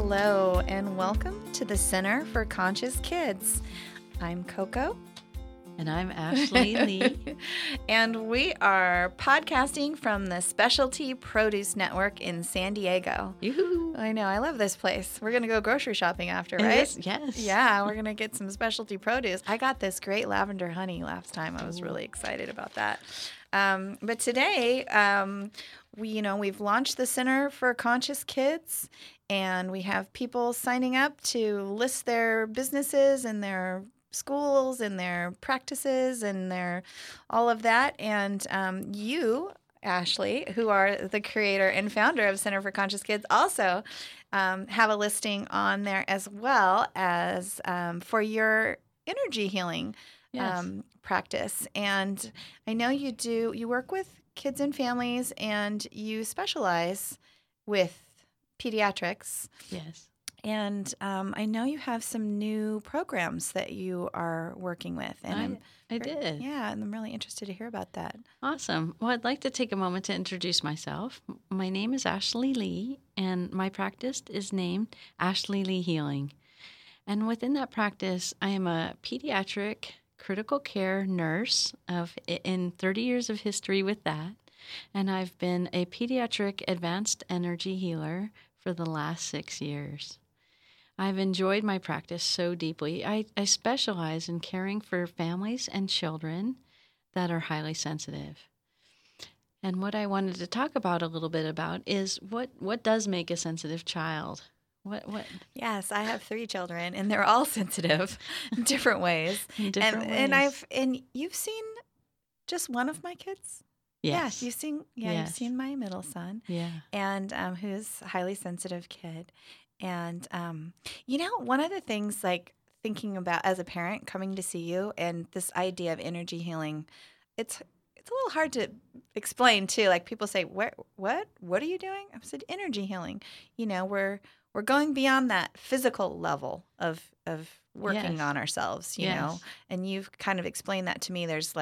Hello, and welcome to the Center for Conscious Kids. I'm Coco. And I'm Ashley Lee. And we are podcasting from the Specialty Produce Network in San Diego. Yoo-hoo. I know, I love this place. We're going to go grocery shopping after, right? Yes. Yeah, we're going to get some specialty produce. I got this great lavender honey last time. I was really excited about that. But today, we've launched the Center for Conscious Kids, and we have people signing up to list their businesses and their schools and their practices and their all of that. And you, Ashley, who are the creator and founder of Center for Conscious Kids, also have a listing on there as well as for your energy healing practice. And I know you work with kids and families, and you specialize with pediatrics. Yes. And I know you have some new programs that you are working with. And I did. Yeah, and I'm really interested to hear about that. Awesome. Well, I'd like to take a moment to introduce myself. My name is Ashley Lee, and my practice is named Ashley Lee Healing. And within that practice, I am a pediatric critical care nurse in 30 years of history with that. And I've been a pediatric advanced energy healer for the last 6 years. I've enjoyed my practice so deeply. I specialize in caring for families and children that are highly sensitive. And what I wanted to talk about a little bit about is what does make a sensitive child? What? Yes, I have 3 children, and they're all sensitive in different ways. And you've seen just one of my kids? Yes. You've seen my middle son. Yeah. And who's a highly sensitive kid. And, one of the things, like, thinking about as a parent coming to see you and this idea of energy healing, it's a little hard to explain, too. Like, people say, what are you doing? I said, energy healing. We're going beyond that physical level of working on ourselves, you know. And you've kind of explained that to me. There's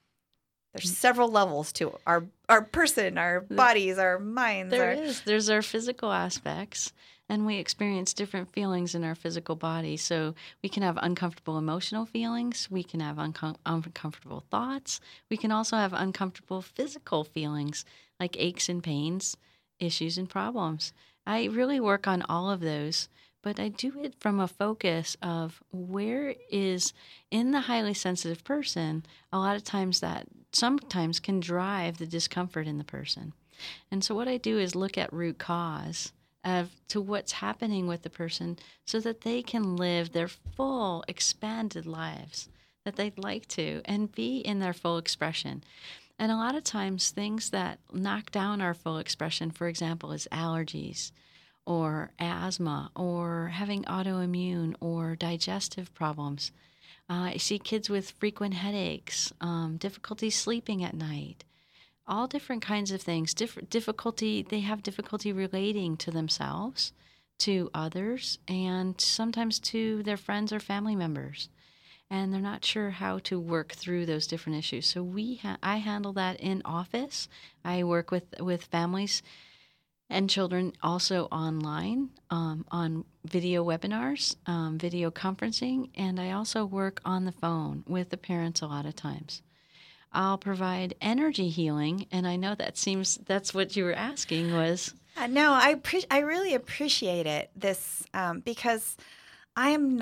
several levels to our person, our bodies, our minds. There's our physical aspects, and we experience different feelings in our physical body. So we can have uncomfortable emotional feelings. We can have uncomfortable thoughts. We can also have uncomfortable physical feelings like aches and pains, issues and problems. I really work on all of those, but I do it from a focus of where is in the highly sensitive person, a lot of times that sometimes can drive the discomfort in the person. And so what I do is look at root cause to what's happening with the person so that they can live their full, expanded lives that they'd like to and be in their full expression. And a lot of times things that knock down our full expression, for example, is allergies or asthma or having autoimmune or digestive problems. I see kids with frequent headaches, difficulty sleeping at night, all different kinds of things. They have difficulty relating to themselves, to others, and sometimes to their friends or family members. And they're not sure how to work through those different issues. So I handle that in office. I work with families and children also online on video webinars, video conferencing, and I also work on the phone with the parents a lot of times. I'll provide energy healing, and I know that's what you were asking was. No, I really appreciate it, because when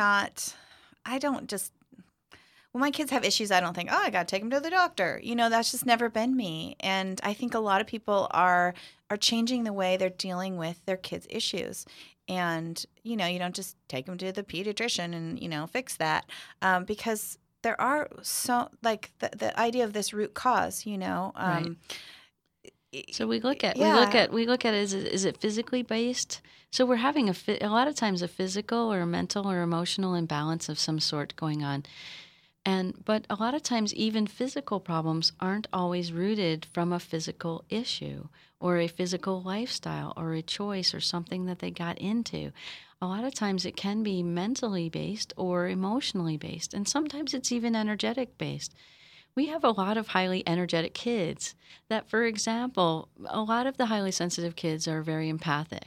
my kids have issues, I don't think, I got to take them to the doctor. That's just never been me. And I think a lot of people are changing the way they're dealing with their kids' issues. And, you don't just take them to the pediatrician and, fix that. Because there are the idea of this root cause, Right. So we look at is it physically based? So we're having a lot of times a physical or a mental or emotional imbalance of some sort going on. But a lot of times even physical problems aren't always rooted from a physical issue or a physical lifestyle or a choice or something that they got into. A lot of times it can be mentally based or emotionally based, and sometimes it's even energetic based. We have a lot of highly energetic kids that, for example, a lot of the highly sensitive kids are very empathic.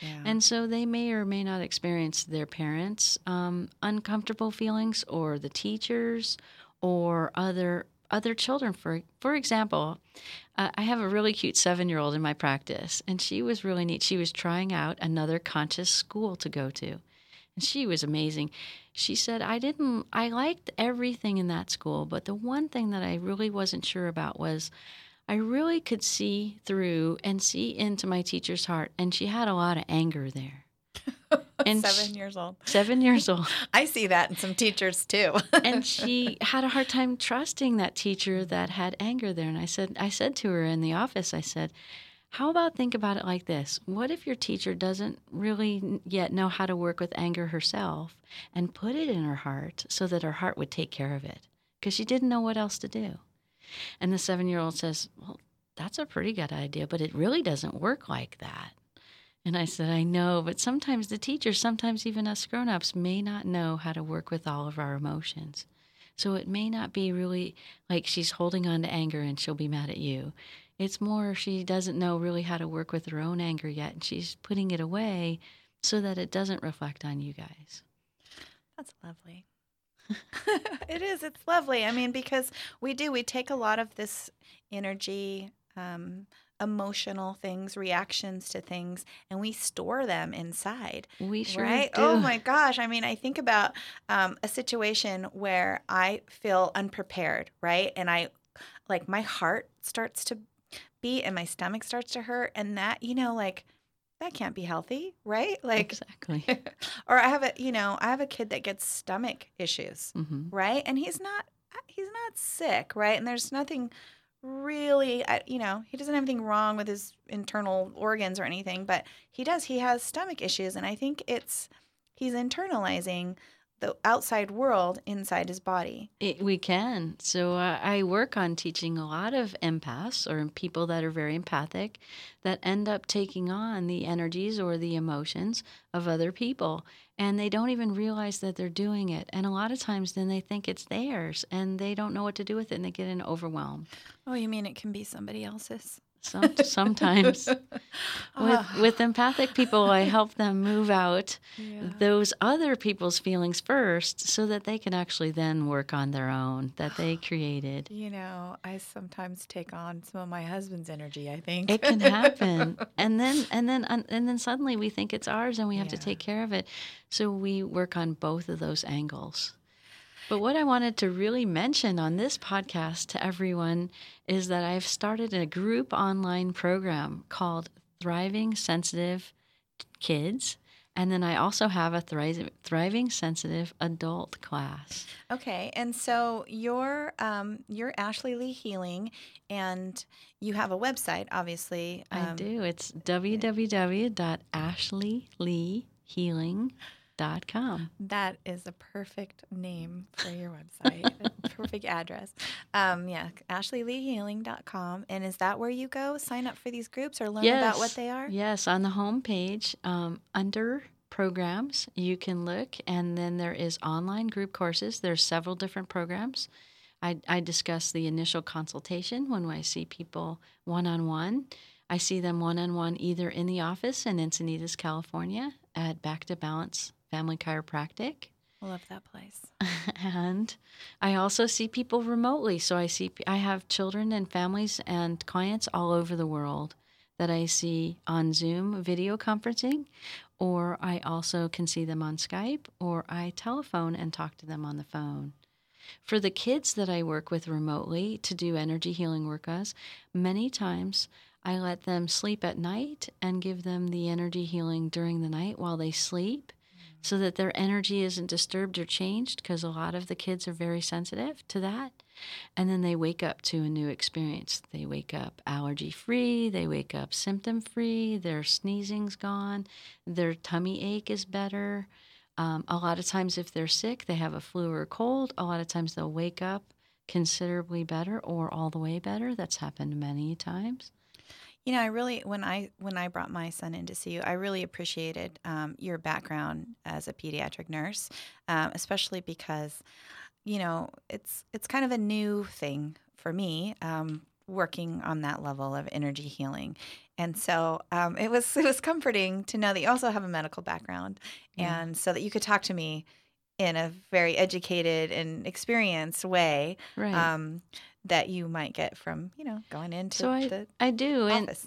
Yeah. And so they may or may not experience their parents' uncomfortable feelings, or the teachers, or other children. For example, I have a really cute 7-year-old in my practice, and she was really neat. She was trying out another conscious school to go to, and she was amazing. She said, I liked everything in that school, but the one thing that I really wasn't sure about was I really could see through and see into my teacher's heart, and she had a lot of anger there. And 7 years old. 7 years old. I see that in some teachers too. And she had a hard time trusting that teacher that had anger there. And I said to her in the office, I said, how about think about it like this? What if your teacher doesn't really yet know how to work with anger herself, and put it in her heart so that her heart would take care of it? Because she didn't know what else to do. And the 7-year-old says, well, that's a pretty good idea, but it really doesn't work like that. And I said, I know, but sometimes the teachers, sometimes even us grown-ups, may not know how to work with all of our emotions. So it may not be really like she's holding on to anger and she'll be mad at you. It's more she doesn't know really how to work with her own anger yet, and she's putting it away so that it doesn't reflect on you guys. That's lovely. It is. It's lovely. I mean, because we take a lot of this energy, emotional things, reactions to things, and we store them inside. We sure right? do. Oh my gosh. I mean, I think about a situation where I feel unprepared, right? And my heart starts to beat and my stomach starts to hurt, and that, that can't be healthy, right? Exactly. Or I have a kid that gets stomach issues, Mm-hmm. right? And he's not sick, right? And there's nothing really, he doesn't have anything wrong with his internal organs or anything, but he has stomach issues, and I think he's internalizing the outside world inside his body. We can. So I work on teaching a lot of empaths, or people that are very empathic, that end up taking on the energies or the emotions of other people. And they don't even realize that they're doing it. And a lot of times then they think it's theirs and they don't know what to do with it, and they get in overwhelm. Oh, you mean it can be somebody else's? Sometimes. With empathic people, I help them move out those other people's feelings first, so that they can actually then work on their own that they created. I sometimes take on some of my husband's energy, I think. It can happen. And then suddenly we think it's ours and we have to take care of it. So we work on both of those angles. But what I wanted to really mention on this podcast to everyone is that I've started a group online program called Thriving Sensitive Kids. And then I also have a Thriving Sensitive Adult class. Okay, and so you're Ashley Lee Healing, and you have a website, obviously. I do. It's www.ashleyleehealing.com. That is a perfect name for your website. A perfect address. AshleyLeeHealing.com. And is that where you go sign up for these groups or learn about what they are? Yes, on the home page, under programs, you can look, and then there is online group courses. There's several different programs. I discuss the initial consultation when I see people one-on-one. I see them one-on-one either in the office in Encinitas, California at Back to Balance Family Chiropractic. I love that place. And I also see people remotely. So I have children and families and clients all over the world that I see on Zoom video conferencing, or I also can see them on Skype, or I telephone and talk to them on the phone. For the kids that I work with remotely to do energy healing work with, many times I let them sleep at night and give them the energy healing during the night while they sleep, so that their energy isn't disturbed or changed, because a lot of the kids are very sensitive to that. And then they wake up to a new experience. They wake up allergy-free, they wake up symptom-free, their sneezing's gone, their tummy ache is better. A lot of times if they're sick, they have a flu or a cold, a lot of times they'll wake up considerably better or all the way better. That's happened many times. I really, when I brought my son in to see you, I really appreciated your background as a pediatric nurse, especially because, it's kind of a new thing for me, working on that level of energy healing. And so it was comforting to know that you also have a medical background, Yeah. and so that you could talk to me in a very educated and experienced way, Right. um, that you might get from going into So I the I do, and office.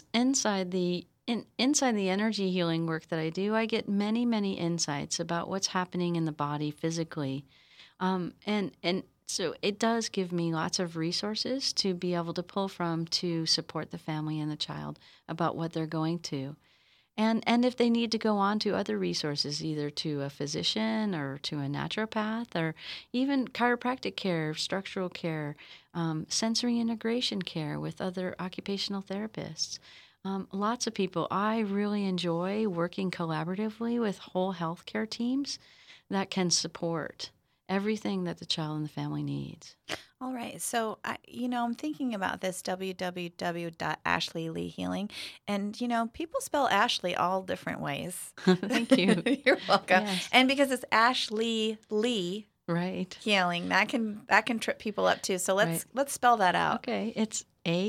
inside the energy healing work that I do, I get many insights about what's happening in the body physically, and so it does give me lots of resources to be able to pull from to support the family and the child about what they're going to. And if they need to go on to other resources, either to a physician or to a naturopath or even chiropractic care, structural care, sensory integration care with other occupational therapists. Lots of people. I really enjoy working collaboratively with whole healthcare teams that can support everything that the child and the family needs. All right. So, I'm thinking about this www.ashleyleehealing. And, people spell Ashley all different ways. Thank you. You're welcome. Yes. And because it's Ashley Lee Right. Healing, that can trip people up too. So Right. let's spell that out. Okay. It's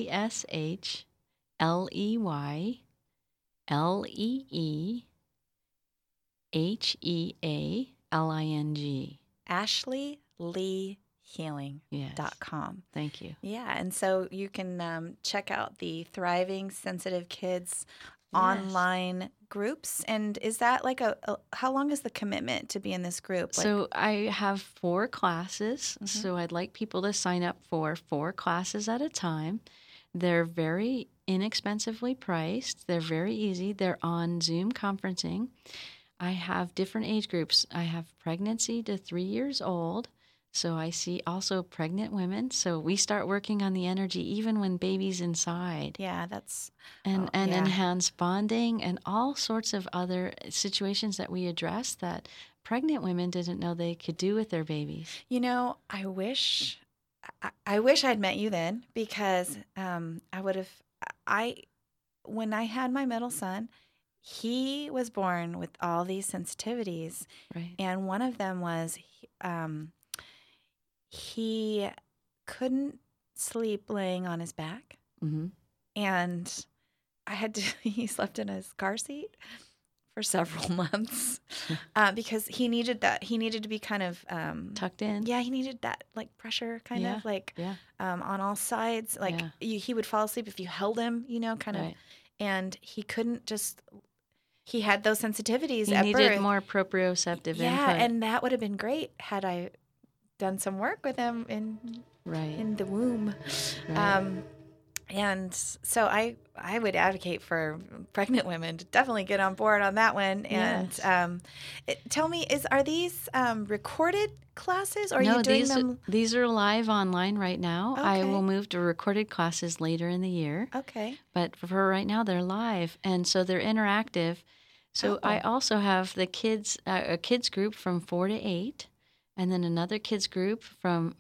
ASHLEYLEEHEALING. AshleyLeeHealing.com. Yes. Thank you. Yeah, and so you can check out the Thriving Sensitive Kids Yes. online groups. And is that like how long is the commitment to be in this group? So I have 4 classes. Mhm. So I'd like people to sign up for 4 classes at a time. They're very inexpensively priced. They're very easy. They're on Zoom conferencing. I have different age groups. I have pregnancy to 3 years old. So I see also pregnant women. So we start working on the energy even when baby's inside. Yeah, that's And yeah. enhanced bonding and all sorts of other situations that we address that pregnant women didn't know they could do with their babies. I wish I'd met you then, because I would have when I had my middle son, he was born with all these sensitivities, Right. and one of them was he couldn't sleep laying on his back, Mm-hmm. and he slept in his car seat for several months because he needed to be kind of Tucked in. yeah, he needed that like pressure kind Yeah, of like yeah. on all sides, like Yeah. he would fall asleep if you held him, kind of, Right. and he couldn't just he had those sensitivities He at needed birth. more proprioceptive Yeah, input. and that would have been great had I done some work with him Right. in the womb. Right. And so I would advocate for pregnant women to definitely get on board on that one. And Yes. tell me, are these recorded classes, or are No, you doing them? these are live online right now. I Okay. will move to recorded classes later in the year. Okay. But for right now, they're live, and so they're interactive. So I Oh. also have the kids, a kids group from 4 to 8, and then another kids group from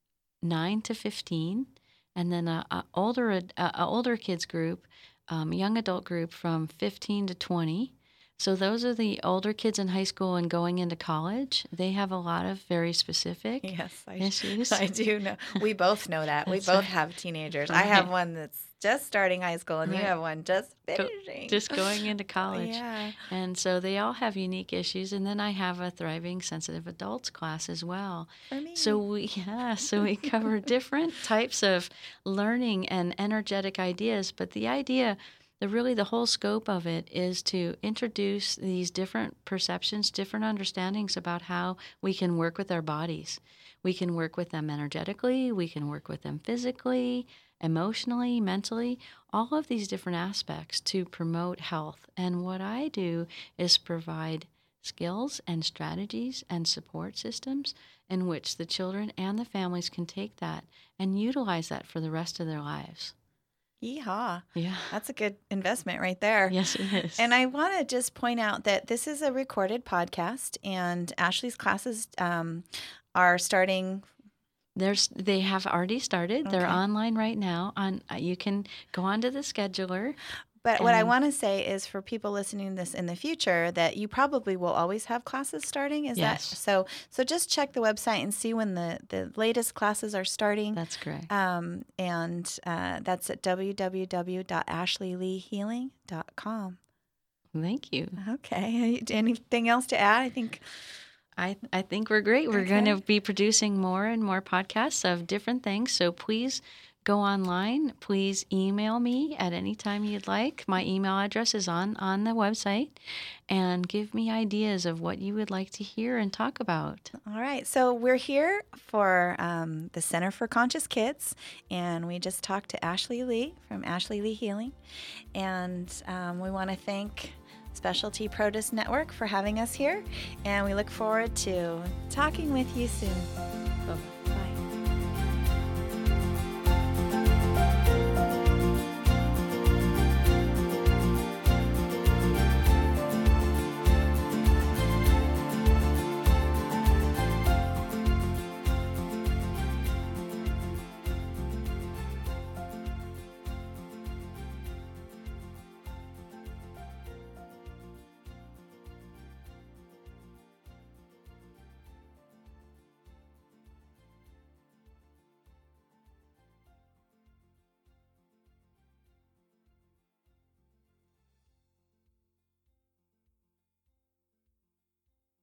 9 to 15, and then a older kids group, young adult group from 15 to 20. So those are the older kids in high school and going into college. They have a lot of very specific Yes, issues. I do know. We both know that. We That's both right. have teenagers. I have Right. one that's just starting high school, and you Right. have one just finishing. Just going into college. Yeah. And so they all have unique issues. And then I have a Thriving Sensitive Adults class as well. For me. So we cover different types of learning and energetic ideas. But the idea, the whole scope of it is to introduce these different perceptions, different understandings about how we can work with our bodies. We can work with them energetically. We can work with them physically, emotionally, mentally, all of these different aspects to promote health. And what I do is provide skills and strategies and support systems in which the children and the families can take that and utilize that for the rest of their lives. Yeehaw. Yeah. That's a good investment right there. Yes, it is. And I want to just point out that this is a recorded podcast, and Ashley's classes are starting. They have already started. They're Okay. online right now. You can go onto the scheduler. But what I And want to say is for people listening to this in the future that you probably will always have classes starting. Is that Yes. so? So just check the website and see when the latest classes are starting. that's correct. And that's at www.ashleyleehealing.com. Thank you. Okay. Anything else to add? I think. I think we're great. We're going to Okay. be producing more and more podcasts of different things. So please go online. Please email me at any time you'd like. My email address is on the website. And give me ideas of what you would like to hear and talk about. All right. So we're here for the Center for Conscious Kids, and we just talked to Ashley Lee from Ashley Lee Healing. And we want to thank Specialty Produce Network for having us here, and we look forward to talking with you soon. Bye-bye.